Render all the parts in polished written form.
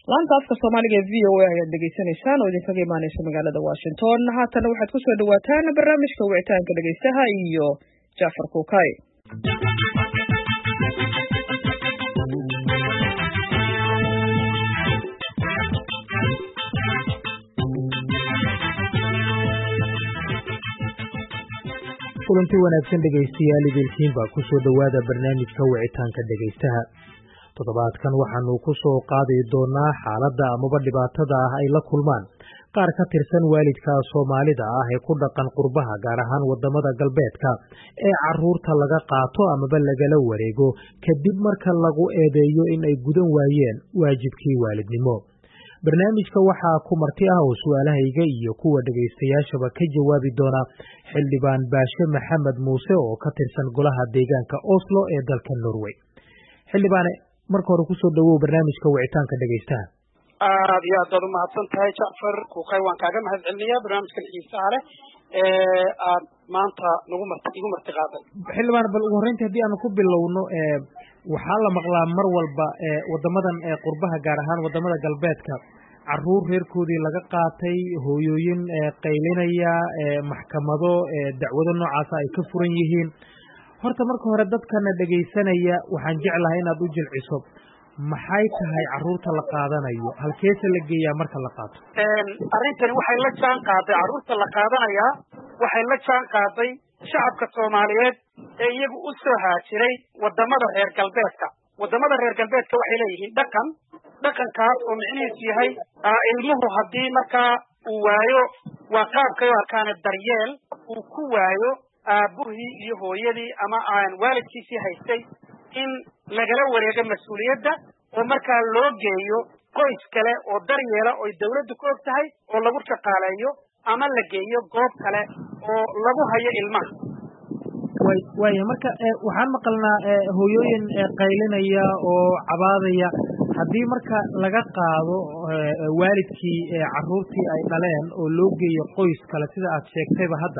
laanta afka Soomaaliga VOA ayaad dhageysanaysaan oo idinkaga imaanaysa magaalada Washington. Haatan waxaad ku soo dhawaataan barnaamijka wicitaanka dhageystaha iyo Jafar Kukay. kulanti wanaagsan dhageystayaal idilkiinba ku soo dhawaada barnaamijka wicitaanka dhageystaha. Toddobaadkan waxaanu ku soo qaadi doonaa xaaladda amaba dhibaatada ay la kulmaan qaar ka tirsan waalidka Soomaalida ee ku dhaqan qurbaha gaar ahaan wadamada galbeedka ee caruurta laga qaato amaba lagala wareego kadib marka lagu eedeeyo in ay gudan waayeen waajibkii waalidnimo. barnaamijka waxaa ku marti ah oo su'aalahayga iyo kuwa dhageystayaashaba ka jawaabi doona xildhibaan Baashe Maxamed Muuse oo ka tirsan golaha deegaanka Oslo ee dalka Norway. xildhibaane, marka hore ku soo dhawow barnaamijka wicitaanka dhageystaha. aad iyo aad u mahadsan tahay Jafar Kukay, waan kaaga mahadcelinayaa barnaamijka xiisaha leh aad maanta igu marti qaaday. xildhibaan, bal ugu horreyntii haddii aan ku bilowno waxaa la maqlaa mar walba wadamadan qurbaha gaar ahaan wadamada galbeedka caruur reerkoodii laga qaatay, hooyooyin qaylinaya, maxkamado dacwado noocaas ay ka furan yihiin. horta marka hore dadkana dhageysanaya waxaan jeclahay inaad u jilciso maxay tahay caruurta la qaadanayo, halkeese la geeyaa marka la qaato? arrintani waxay la jaan qaaday caruurta la qaadanaya, waxay la jaan qaaday shacabka Soomaaliyeed ee iyagu u soo haajiray wadamada reer galbeedka. wadamada reer galbeedka waxay leeyihiin dhaqankaas oo micnihiisu yahay ilmuhu haddii markaa uu waayo waa qaabkay u arkaane daryeel uu ku waayo aabuhii iyo hooyadii ama aan waalidkiisii haystay in lagala wareego mas-uuliyadda oo markaa loo geeyo qoys kale oo daryeela oo dawladdu ku og tahay oo lagu shaqaaleeyo ama la geeyo goob kale oo lagu hayo ilmaha. waaya marka waxaan maqalnaa hooyooyin qaylinaya oo cabaadaya haddii marka laga qaado waalidkii caruurtii ay dhaleen oo loo geeyo qoys kale sida aad sheegtayba hadda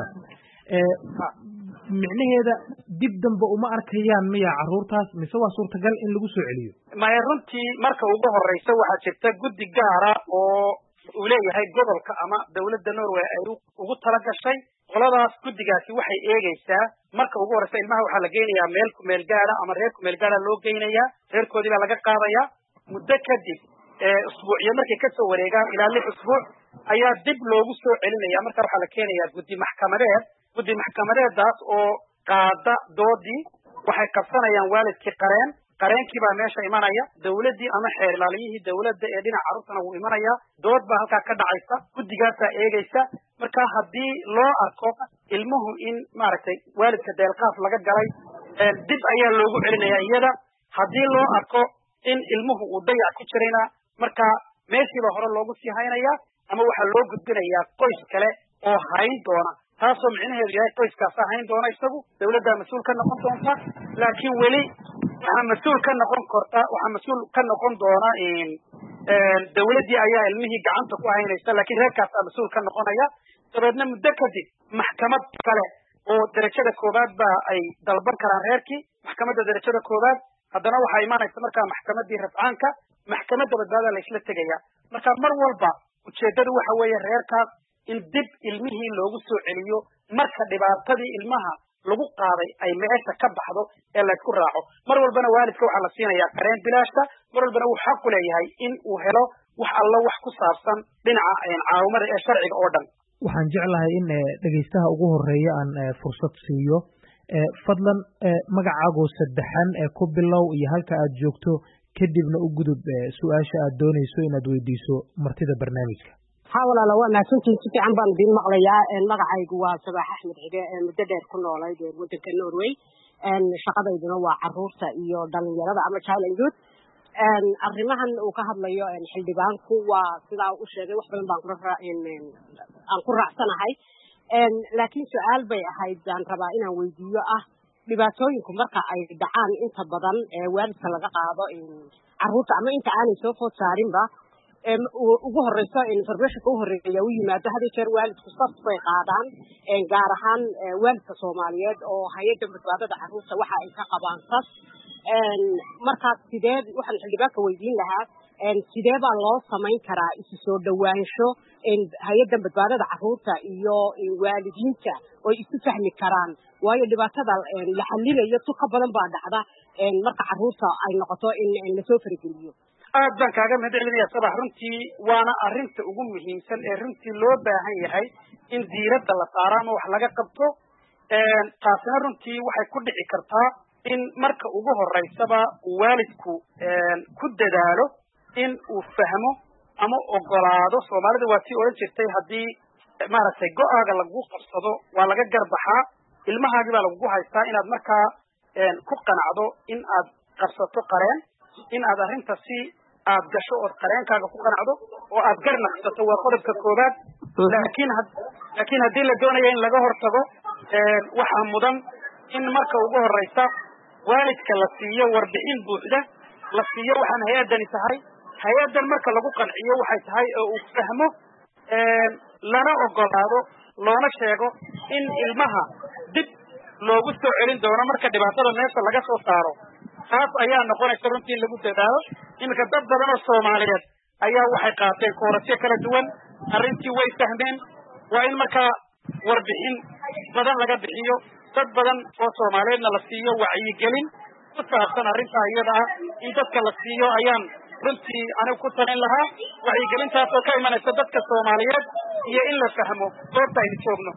micnaheeda dib dambe uma arkayaan miya caruurtaas mise waa suurtagal in lagu soo celiyo? maya, runtii marka ugu horeysa waxaa jirta guddi gaara oo uu leeyahay gobolka ama dawladda Norway ay ugu talagashay. qoladaas guddigaasi waxay eegaysaa marka ugu horeysa ilmaha waxaa la geynayaa meel ku meel gaara ama reer ku meel gaara loo geynayaa, reerkoodii baa laga qaadayaa. muddo kadib usbuucyo markay ka soo wareegaan ilaa 6 usbuuc ayaa dib loogu soo celinaya. marka waxaa la keenayaa guddi maxkamadeedaas oo qaada doodii. waxay qabsanayaan waalidkii qareenkii baa meesha imanaya, dawladdii ama xeer ilaaliyihii dawladda ee dhinaca carruurtana wuu imanaya. dood baa halkaa ka dhacaysa, guddigaasaa eegaysa. marka haddii loo arko ilmuhu in maaragtay waalidka deelqaaf laga galay dib ayaa loogu celinaya iyada. haddii loo arko in ilmuhu uu dayac ku jirayna marka meeshiiba hore loogu sii haynaya ama waxaa loo gudbinayaa qoys kale oo hayn doona, taasoo micnaheedu yahay qoyskaasaa hayn doona isagu, dawladdaa mas-uul ka noqon doonta. laakiin weli waxaa mas-uul ka noqon doona dawladdii ayaa ilmihii gacanta ku haynaysa, laakiin reerkaasaa mas-uul ka noqonaya. dabeedna muddo kadib maxkamad kale oo darajada koowaad baa ay dalban karaan reerkii, maxkamadda darajada koowaad. haddana waxaa imanaysa markaa maxkamaddii rafcaanka, maxkamadda badbaada la isla tegaya. marka mar walba ujeeddadu waxa weeye reerkaas in dib ilmihii loogu soo celiyo marka dhibaatadii ilmaha lagu qaaday ay meesha ka baxdo ee la isku raaco. mar walbana waalidka waxaa la siinayaa qareen bilaashka, mar walbana uu xaq u leeyahay in uu helo wax alla wax ku saabsan dhinaca caawimada ee sharciga oo dhan. waxaan jeclahay in dhageystaha ugu horeeya aan fursad siiyo. fadlan magacaagoo saddexan ku bilow iyo halka aad joogto, kadibna u gudub su-aasha aad doonayso inaad weydiiso martida barnaamijka. walaalo waa mahadsantihiin, si fiican baan idin maqlayaa. magacaygu waa Sabax Axmed Xige, muddo dheer ku noolayd waddanka Norway. shaqadayduna waa caruurta iyo dhalinyarada ama child and youth. arrimahan uu ka hadlayo xildhibaanku waa sidaa u sheegay, wax badan baan aan ku raacsanahay. laakiin su-aal bay ahayd aan rabaa inaan weydiiyo dhibaatooyinku marka ay dhacaan inta badan waalidka laga qaado caruurta ama inta aanay soo food saarinba ugu horeyso informationka u horeeya u yimaado had iyo jeer waalidku saf bay qaadaan, gaar ahaan waalidka Soomaaliyeed oo hay'adda badbaadada carruurta waxa ay ka qabaan saf. markaas sidee waxaan xildhibaanka weydiin lahaa sidee baa loo samayn karaa isu soo dhawaansho hay-addan badbaadada carruurta iyo waalidiinta oo isu fahmi karaan waayo dhibaatada la xalinayo tu ka badan baa dhacda marka carruurta ay noqoto in lasoo farageliyo aad baan kaaga mahad celinaya sabax runtii waana arrinta ugu muhiimsan ee runtii loo baahan yahay in diiradda la saaro ama wax laga qabto taasina runtii waxay ku dhici kartaa in marka ugu horeysaba waalidku ku dadaalo in uu fahmo ama ogolaado soomaalida waa tii odhan jirtay haddii maaragtay go-aaga lagu qabsado waa laga garbaxaa ilmahaagii baa lagugu haystaa inaad markaa ku qanacdo in aad qabsato qareen in aad arrinta si aad gasho ood qareenkaaga ku qanacdo oo aad gar naqsato waa qodobka koobaad laakiin haddii la doonaya in laga hortago waxaa mudan in marka ugu horeysa waalidka la siiyo warbixin buuxda la siiyo waxaan hay-addani tahay hay-addan marka lagu qanciyo waxay tahay oo uu fahmo lana ogolaado loona sheego in ilmaha dib loogu soo celin doono marka dhibaatada meesha laga soo saaro taas ayaa noqonaysa runtii in lagu dadaalo iminka dad badan oo soomaaliyeed ayaa waxay qaateen koorasyo kala duwan arrintii way fahmeen waa in markaa warbixin badan laga bixiyo dad badan oo soomaaliyeedna la siiyo wacyigelin ku saabsan arrintaa iyada ah in dadka la siiyo ayaan runtii anigu ku talin lahaa wacyigelintaas oo ka imanaysa dadka soomaaliyeed iyo in la fahmo goobta aynu joogno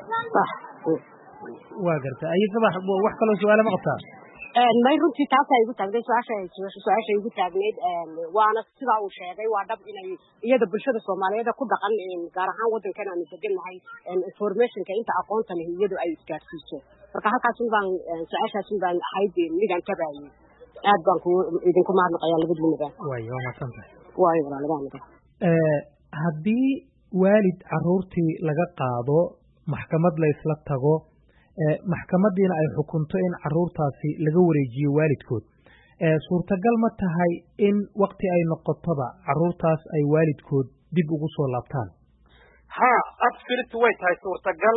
waa garta ay sabax wax kaloo su-aale ma qabtaa may runtii taasa igu taagnayd su-aasha igu taagnayd waana sidaa uu sheegay waa dhab inay iyada bulshada soomaaliyeed ku dhaqan gaar ahaan waddankan aanu degannahay informationka inta aqoonta leh iyadu ay isgaarsiiso marka halkaasin baan su-aashaasin baan ahayd midaan tabaayey aad baan idinku mahadnaqayaa labadiinaba waayo waa mahadsan tahay waayo walaaladaanada haddii waalid carruurtii laga qaado maxkamad la isla tago maxkamadiina ay xukunto in carruurtaasi laga wareejiyo waalidkood suurtagal ma tahay in wakti ay noqotoba carruurtaas ay waalidkood dib ugu soo laabtaan ha absolute way tahay suurtagal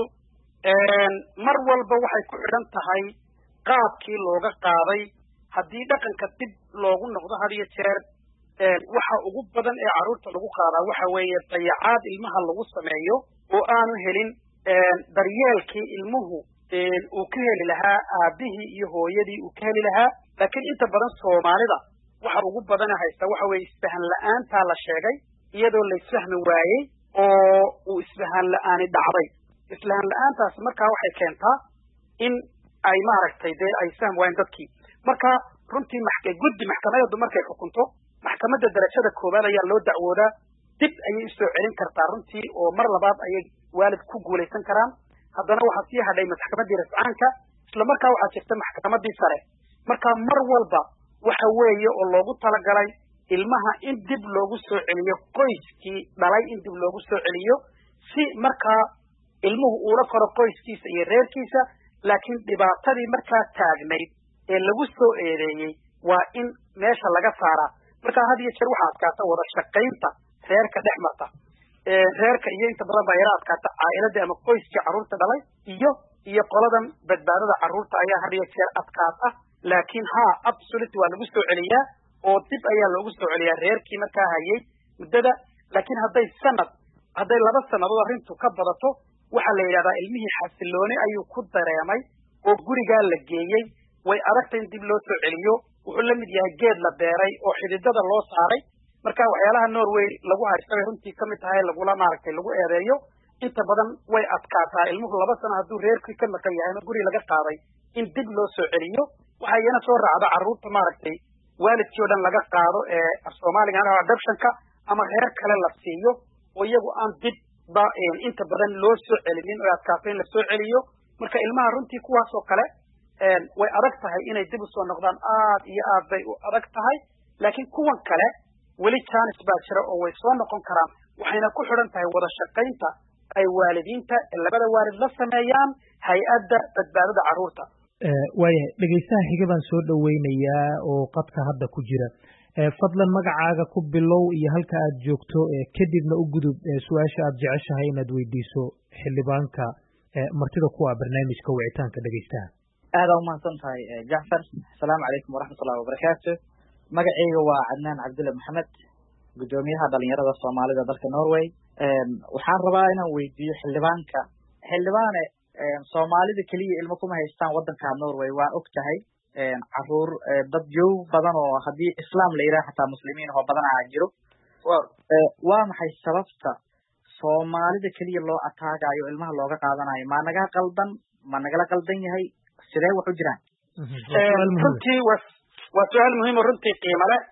mar walba waxay ku xidhan tahay qaabkii looga qaaday haddii dhaqanka dib loogu noqdo had iyo jeer waxa ugu badan ee carruurta lagu qaadaa waxa weeye dayacaad ilmaha lagu sameeyo oo aanu helin daryeelkii ilmuhu uu ka heli lahaa aabihii iyo hooyadii uu ka heli lahaa laakiin inta badan soomaalida waxa ugu badana haysta waxa weeye isfahan la-aantaa la sheegay iyadoo la isfahmi waayey oo uu isfahan la-aani dhacday isfahan la-aantaasi markaa waxay keentaa in ay maaragtay dee ay isfahmi waayeen dadkii marka runtii guddi maxkamaddu markay xukunto maxkamadda darajada koowaad ayaa loo dacwoodaa dib ayay usoo celin kartaa runtii oo mar labaad ayay waalid ku guulaysan karaan haddana waxaa sii hadhay maxkamaddii rafcaanka isla markaa waxaa jirta maxkamaddii sare marka mar walba waxa weeye oo loogu talagalay ilmaha in dib loogu soo celiyo qoyskii dhalay in dib loogu soo celiyo si markaa ilmuhu uula koro qoyskiisa iyo reerkiisa laakiin dhibaatadii markaa taagnayd ee lagu soo eedeeyey waa in meesha laga saaraa markaa had iyo jeer waxaa adkaata wada shaqaynta reerka dhex marta reerka iyo inta badan baa yara adkaata caa'iladii ama qoyskii carruurta dhalay iyo qoladan badbaadada carruurta ayaa had iyo jeer adkaata laakiin ha absolute waa lagu soo celiyaa oo dib ayaa loogu soo celiyaa reerkii markaa hayay muddada laakiin hadday 2 sannadood arrintu ka badato waxaa la yidhahdaa ilmihii xasilooni ayuu ku dareemay oo gurigaa la geeyey way adagta in dib loo soo celiyo wuxuu la mid yahay geed la beeray oo xididada loo saaray marka waxyaalaha Norway lagu haystay runtii kamid tahay lagula maaragtay lagu eedeeyo inta badan way adkaataa ilmuhu 2 sano hadduu reerkii ka maqan yahay ama guri laga qaaday in dib loo soo celiyo waxaa iyana soo raacda carruurta maaragtay waalidkii oo dhan laga qaado ee Soomaaliga adoptionka ama reer kale la siiyo oo iyagu aan dib inta badan loo soo celinin oo adkaatay in la soo celiyo marka ilmaha runtii kuwaas oo kale way adag tahay inay dib u soo noqdaan aad iyo aad bay u adag tahay laakiin kuwan kale weli chance baa jira oo way soo noqon karaan waxayna ku xidhan tahay wada shaqaynta ay waalidiinta labada waalid la sameeyaan hay-adda badbaadada carruurta waayahay dhegaystaha xiga baan soo dhaweynayaa oo qadka hadda ku jira fadlan magacaaga ku bilow iyo halka aad joogto kadibna u gudub su-aasha aad jeceshahay inaad weydiiso xildhibaanka martida kuwa barnaamijka wicitaanka dhegaystaha aada umahadsan tahay jacfar asalaamu calaykum waraxmatullahi wabarakaatu magacayga waa cadnaan cabdulle maxamed gudoomiyaha dhalinyarada Soomaalida dalka Norway waxaan rabaa inaan weydiiyo xildhibaane Soomaalida kaliya ilmo kuma haystaan wadanka Norway waa ogtahay caruur dad jow badan oo hadii islaam la yiraahdo xataa muslimiin oo badan ah jiro waa maxay sababta Soomaalida kaliya loo ataagayo ilmaha looga qaadanayo ma naga qaldan ma nagala qaldan yahay sidee wax u jiraan runtii waa su'aal muhiim oo runtii qiimo leh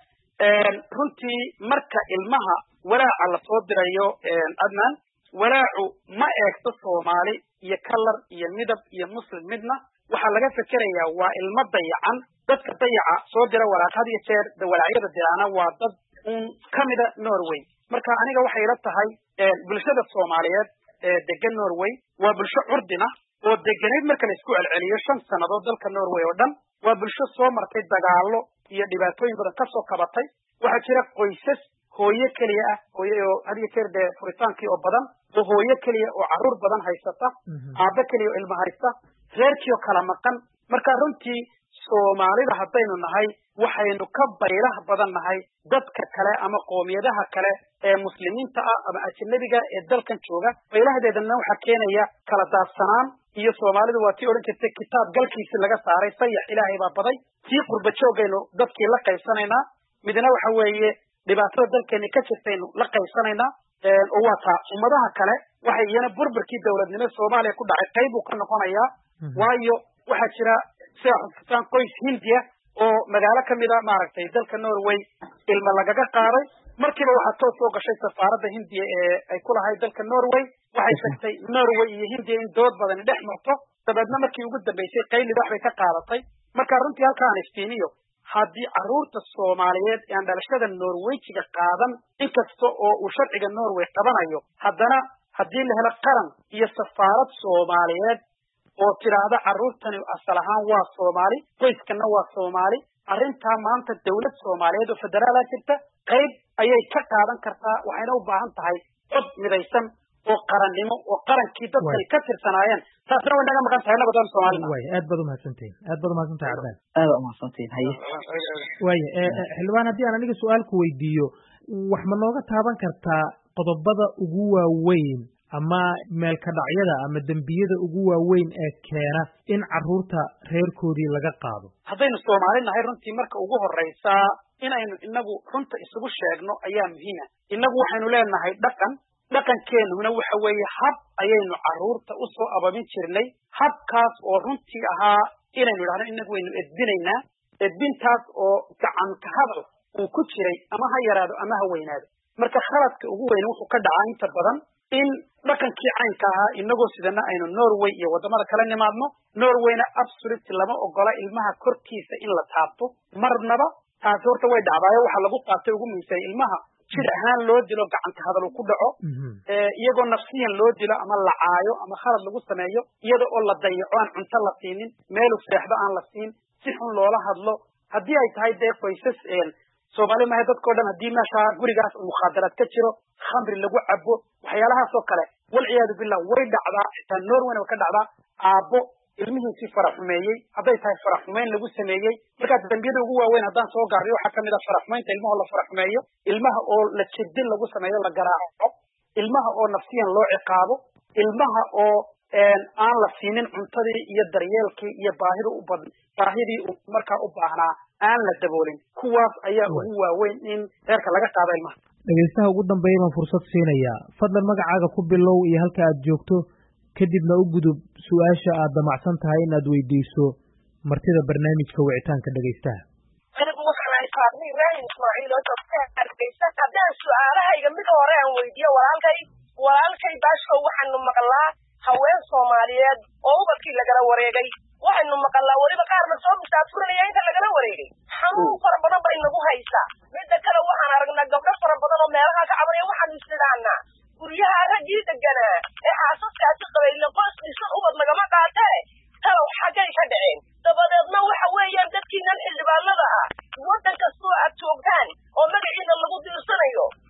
runtii marka ilmaha walaaca la soo dirayo adnan walaacu ma eegto Soomaali iyo kalar iyo midab iyo muslim midna waxa laga fikirayaa waa ilmo dayacan dadka dayaca soo dira walaaqad iyo jeer walaacyada dirana waa dad kamida Norway marka aniga waxay ila tahay bulshada Soomaaliyeed degan Norway waa bulsho curdina oo deganeed marka la isku celceliyo 5 sanadood dalka Norway oo dhan waa bulsho soo martay dagaalo iyo dhibaatooyin badan ka soo kabatay waxa jira qoysas hooyo kaliya ah hooyo hadiga jeer furitaankii oo badan oo hooyo kaliya oo caruur badan haysata aabba kaliya oo ilmo haysta reerkii kala maqan marka runtii Soomaalida haddaynu nahay waxaynu ka baylah badan nahay dadka kale ama qoomiyadaha kale ee muslimiinta ah ama ajnabiga ee dalkan jooga baylahadeedana waxa keenaya kala daadsanaan iyo Soomaalidu waa tii oran jirtay kitaab galkiisa laga saaray sayax Ilaahay baa baday tii qurba joogayno dadkii la qaybsanayna midna waxa weeye dhibaatada dalkeena ka jirtayno la qaybsanayna oo waxa ummadaha kale waxay iyana burburkii dawladnimada Soomaaliya ku dhacay qayb uu ka noqonaya waayo waxa jira sida qoys Hindiya oo magaalo kamida maaragtay dalka Norway ilma lagaga qaaday markiiba waxa soo gashay safaaradda Hindiya ee ay ku lahayd dalka Norway waxay sheegtay Norway iyo Hindiya in dood badan dhex marto dabadna markii ugu dambeysay qayli wax bay ka qaadatay marka runtii halkaan iftiimiyo haddii caruurta Soomaaliyeed ee dhalashada Norwayjiga qaadan inkasta oo uu sharciga Norway qabanayo haddana haddii la helo qaran iyo safaarad Soomaaliyeed oo tiraahdo caruurtani asal ahaan waa Soomaali qoyskana waa Soomaali arrinta maanta dawlad Soomaaliyeed oo federaal ah jirta qayb ayay ka qaadan kartaa waxayna u baahan tahay cod midaysan oo qarannimo oo qarankii dadka ka tirsanaayeen taasna way naga maqan tahay nabadan Soomaaliya way aad baad u mahadsantiin Cabdaan aad u mahadsantiin haye way xildhibaan haddii aan aniga su'aal ku weydiiyo wax ma nooga taaban kartaa qodobada ugu waaweyn ama meel ka dhacyada ama dambiyada ugu waaweyn ee keena in caruurta reerkoodii laga qaado haddaynu Soomaali nahay runtii marka ugu horeysa inaynu inagu runta isugu sheegno ayaa muhiim ah inagu waxaynu leenahay dhaqankeennuna waxa weeye hab ayaynu caruurta u soo ababin jirnay habkaas oo runtii ahaa inaynu idhaahno inagu waynu edbinaynaa edbintaas oo gacan ka hadal uu ku jiray ama ha yaraado ama ha weynaado marka khaladka ugu weyn wuxuu ka dhacaa inta badan in dhaqankii caynka ahaa inagoo sidana aynu Norway iyo wadamada kala nimaadno Norwayna absolutely lama ogola ilmaha korkiisa in la taabto marnaba taas horta way dhacdaay waxa lagu qaatay ugu miisay ilmaha jir ahaan loo dilo gacan ka hadal ku dhaco iyagoo nafsiyan loo dilo ama la caayo ama khalad lagu sameeyo iyada oo la dayaco aan cunto la siinin meel seexda aan la siin si xun loola hadlo haddii ay tahay qoysas Soomaali ma dadkoo dhan haddii meesha gurigaas mukhadaraad ka jiro khamri lagu cabo waxyaalahaas oo kale wal ciyaadu billah way dhacdaa xitaa Norway ka dhacdaa aabbo ilmihiisii faraxumeeyay hadday tahay faraxumeyn lagu sameeyay marka dambiyada ugu waaweyn haddaan soo gaariyo waxa kamid ah faraxumeynta ilmaha la faraxumeeyo ilmaha oo la jirdin lagu sameeyo la garaaco ilmaha oo nafsiyan loo ciqaabo ilmaha oo aan la siinin cuntadii iyo daryeelkii iyo baahidii markaa u baahnaa aan la daboolin kuwaas ayaa ugu waaweyn in reerka laga qaado ilmaha dhageystaha ugu dambeeya baan fursad siinayaa fadlan magacaaga ku bilow iyo halka aad joogto kadibna u gudub su'aasha aad damacsan tahay inaad weydiiso martida barnaamijka wicitaanka dhageystaha anigu waxaan ahay qaadni Ibrahim Ismaaciil oo dadka dhageysta haddaan su'aalahayga mid hore aan weydiiyo walaalkay baasho waxaanu maqlaa haween Soomaaliyeed oo ubadkii lagala wareegay waxaanu maqlaa waliba qaarna soo bisaafurnaya inta lagala wareegay xanuun fara badan bay nagu haysaa midda kale waxaan aragnaa gabdho fara badan oo meelaha ka cabanaya waxaanu isdhaanaa guryaha raggii deganaa ee xaasaskaasi qabay qoys dhisan ubad lagama qaatee talow xaggay ka dhaceen dabadeedna waxa weeyaan dadkiinan xildhibaanada ah waddan kastoo aad joogtaan oo magaciina lagu diirsanayo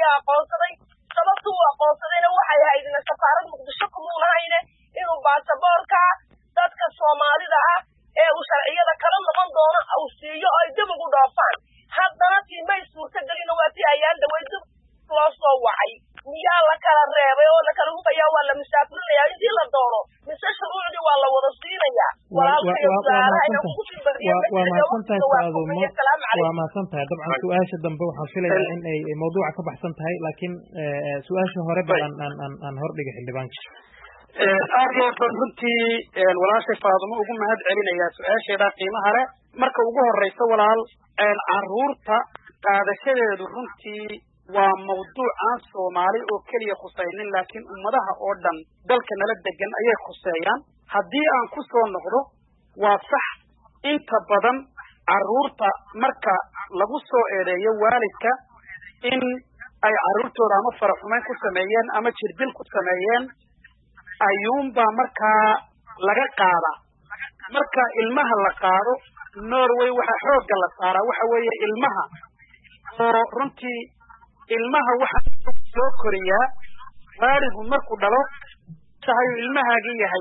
ayaa aqoonsaday sababta uu aqoonsadayna waxay ahaydna safaarad muqdisho kumuu lahayne inuu baasaboorka dadka soomaalida ah ee uu sharciyada kala noqon doono uu siiyo ay dib ugu dhoofaan haddana tii may suurtagelina waa tii ayaan dhaway dib loo soo wacay miyaa la kala reebay oo la kala hubayaa waa la musaafirinayaa intii la doono mise shuruucdii waa la wada siinayaa waa mahadsantahay dabcan su-aasha dambe waxaan filayaa in ay mawduuca ka baxsan tahay laakiin su-aasha hore ba aan hordhiga xildhibaanka aad iyo aad runtii walaashay Faadumo ugu mahad celinayaa su-aasheeda qiimaha leh marka ugu horeysa walaal caruurta qaadashadeedu runtii waa mawduuc aan Soomaali oo kaliya khusaynin laakiin ummadaha oo dhan dalka nala degan ayay khuseeyaan haddii aan ku soo noqdo waa sax inta badan caruurta marka lagu soo eedeeyo waalidka in ay caruurtooda ama faraxumeyn ku sameeyeen ama jirdil ku sameeyeen ayuunbaa markaa laga qaadaa marka ilmaha la qaado Norway waxa xoogga la saaraa waxa weeye ilmaha oo runtii ilmaha waxa soo koriyaa waalidku markuu dhalo tahay ilmahaagi yahay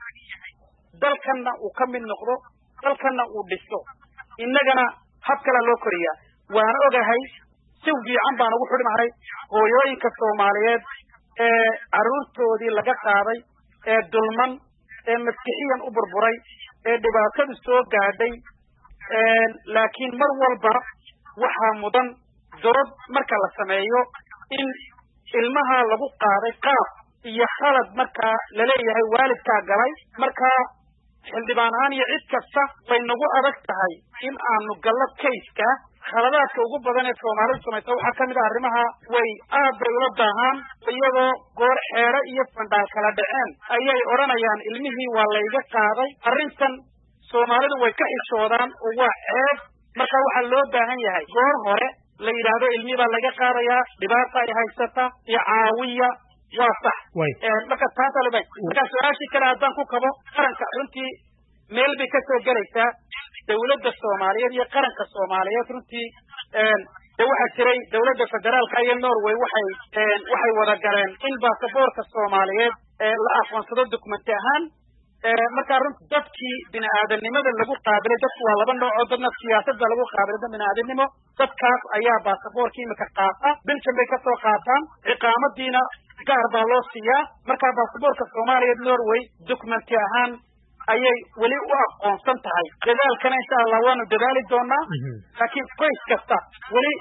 dalkana uu ka mid noqdo dalkana uu dhiso innagana hab kale loo koriyaa waan ogahay si fiican baan ugu xidhnahay hooyooyinka Soomaaliyeed ee caruurtoodii laga qaaday ee dulman ee maskixiyan u burburay ee dhibaatadu soo gaadhay laakiin mar walba waxaa mudan dood marka la sameeyo in ilmaha lagu qaaday qaab iyo khalad marka la leeyahay waalidkaa galay marka xildhibaan ahaan iyo cid kasta way nagu adag tahay in aanu gallo kayska khaladaadka ugu badan ee Soomaalidu samaysa waxaa ka mid ah arrimaha way aad bay ula baahan iyadoo goor xeero iyo fandhaal kala dhaceen ayay odhanayaan ilmihii waa layga qaaday arrintan Soomaalidu way ka xishoodaan oo waa ceeb marka waxaa loo baahan yahay goor hore la yiraahdo ilmi baa laga qaadayaa dhibaata ay haysata iyo caawiya waa sax marka taas alba marka su'aashii kale haddaan ku kabo qaranka runtii meel bay ka soo galaysaa dawladda Soomaaliyeed iyo qaranka Soomaaliyeed runtii waxaa jiray dawladda federaalka iyo Norway waxay wada galeen in baasaboorka Soomaaliyeed la aqoonsado dokumenti ahaan marka runtii dadkii bini'aadanimada lagu qaabilay dadku waa laba nooc oo dadna siyaasadda lagu qaabilay bini'aadanimo dadkaas ayaa baasaboorkii imika qaata biljan bay ka soo qaataan ciqaamadiina gaar baa loo siiyaa marka baasaboorka Soomaaliyeed Norway dokumenti ahaan ayay weli u aqoonsan tahay dadaalkana insha Allah waanu dadaali doonaa laakiin qoys kasta weli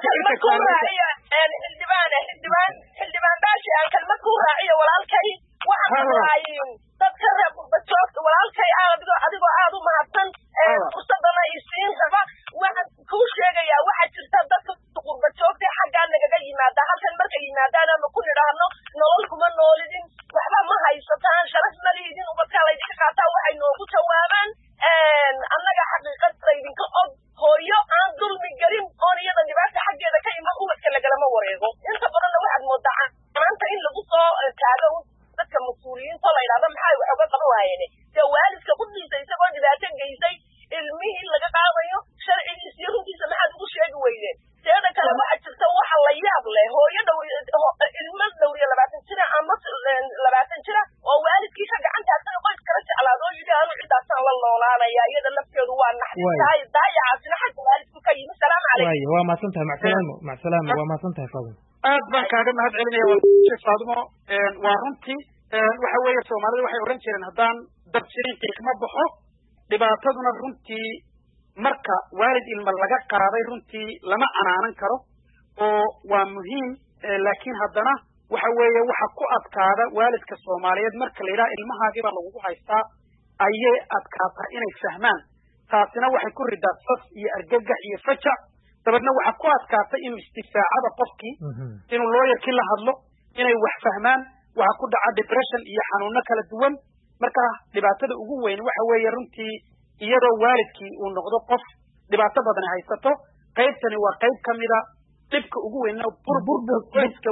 xildhibaan baashi aan kalmad ku raaciyo walaalkay waxaan raaciyo dadka reer Badjoogta walaalkay adigoo aad u mahadsan fursadana isiin raba waxaan kuu sheegayaa waxaa jirta dadka Badjoogta xaggaa nagaga yimaada halkan markay yimaadaan ama ku nidhaahno nolol kuma noolidin waxba ma haysataan sharaf ma liidin ubadkaa laydinka qaataa waxay noogu jawaabaan annaga xaqiiqada idinka og hooyo aan dulmi gelin oon iyada dhibaata xaggeeda ka iman ubadka lagalama wareego inta badanna waxaad moodaa maanta in lagu soo taago dadka mas-uuliyiinta la yidhahdo maxay wax uga qaban waayeen dee waalidka qudhiisa isagoo dhibaato geysay ilmihii laga qaadayo sharcigiisa iyo runtiisa maxaad ugu sheegi weydeen teeda kale waxaa jirta waxa la yaab leh hooyo ilmo dhowriya 20 jira ama 20 jira oo waalidkii ka gacan taagsan qoys kala jeclaado oo yidhi aanu cidaasaan la noolaanaya iyada lafteedu waa naxdintahay daayacaasina xagga waalidku ka yimi salaamu calaykum waa mahadsantahay macsalaamo waa mahadsantahay Faadumo aad baan kaaga mahad celinaya Faadumo waa runtii waxa weeye Soomaalidu waxay oran jireen haddaan dab jirin qiiqma baxo dhibaataduna runtii marka waalid ilma laga qaaday runtii lama canaanan karo oo waa muhiim laakiin haddana waxa weeye waxa ku adkaada waalidka Soomaaliyeed marka la yiraahdo ilmahaagii baa lagu haystaa ayay adkaataa inay fahmaan taasina waxay ku ridaa sas iyo argagax iyo fajac dabadna waxa ku adkaata in istifaacada qofkii inuu looyarkii la hadlo inay wax fahmaan waxa ku dhaca depression iyo xanuuno kala duwan marka dhibaatada ugu weyn waxa weeye runtii iyadoo waalidkii uu noqdo qof dhibaato badan haysato qaybtani waa qayb kamida dhibka ugu weyn burburka qoyska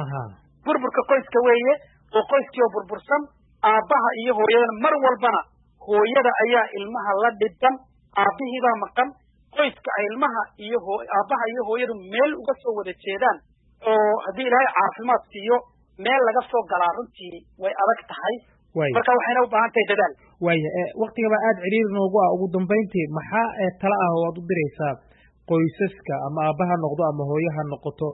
weeye oo qoyskii oo burbursan aabaha iyo hooyada mar walbana hooyada ayaa ilmaha la dhiban aabihii baa maqan qoyska ay ilmaha iyo aabaha iyo hooyadu meel uga soo wada jeedaan oo haddii ilaahay caafimaad siiyo meel laga soo galaa runtii way adag tahay marka waxayna u baahan tahay dadaal waaya waqtigaba aad ciriir noogu ah ugu dambayntii maxaa tala ah oo aad u diraysaa qoysaska ama aabbaha noqdo ama hooyaha noqoto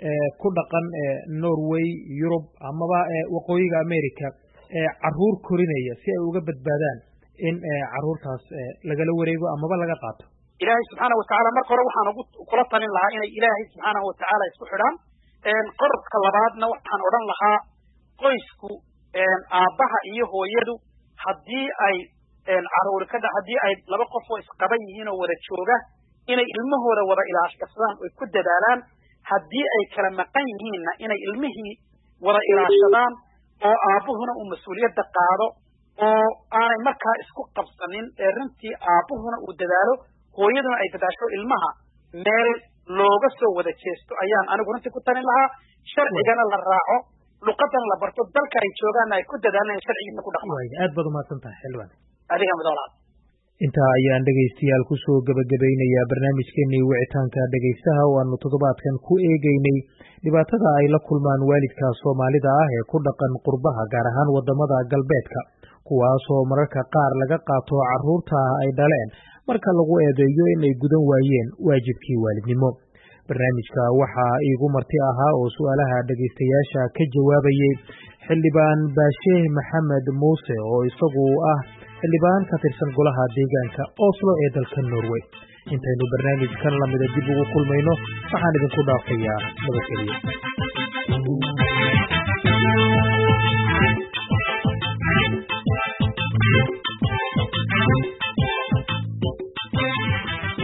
ku dhaqan Norway Yurub amaba waqooyiga America caruur korinaya si ay uga badbaadaan in caruurtaas lagala wareego amaba laga qaato ilaahay subxaanahu wa tacaala marka hore waxaan kula talin lahaa inay ilaahay subxaanahu wa tacaala isku xidhaan qodobka labaadna waxaan odhan lahaa qoysku aabbaha iyo hooyadu haddii ay caruuri haddii ay laba qof oo isqaban yihiin oo wada jooga inay ilmahooda wada ilaashadaan oo ku dadaalaan haddii ay kala maqan yihiinna inay ilmihii wada ilaashadaan oo aabbuhuna uu mas-uuliyadda qaado oo aanay markaa isku qabsanin runtii aabbuhuna uu dadaalo hooyaduna ay dadaasho ilmaha meel looga soo wada jeesto ayaan anigu runtii ku talin lahaa sharcigana la raaco luqadan la barto dalka ay joogaanna ay ku dadaalaan sharcigiisa ku dhaqmaan aad baad umahadsan tahay xildhibaan adiga madawlaad intaa ayaan dhegaystayaal kusoo gabagabeynayaa barnaamijkeenii wicitaanka dhegaystaha oo aanu toddobaadkan ku eegeynay dhibaatada ay la kulmaan waalidka Soomaalida ah ee ku dhaqan qurbaha gaar ahaan wadamada galbeedka kuwaasoo mararka qaar laga qaato caruurta ay dhaleen marka lagu eedeeyo inay gudan waayeen waajibkii waalidnimo barnaamijka waxaa iigu marti ahaa oo su'aalaha dhegaystayaasha ka jawaabayay xildhibaan Baashe Maxamed Muuse oo isagu ah xildhibaan ka tirsan golaha deegaanka Oslo ee dalka Norway intaynu barnaamijkan lamida dib ugu kulmayno waxaan idinku dhaafayaa nabadgelyo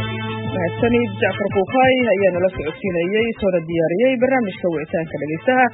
Sanid Jacfar Kuukay ayaa nala socodsiinayay soo diyaariyay barnaamijka wicitaanka dhageystaha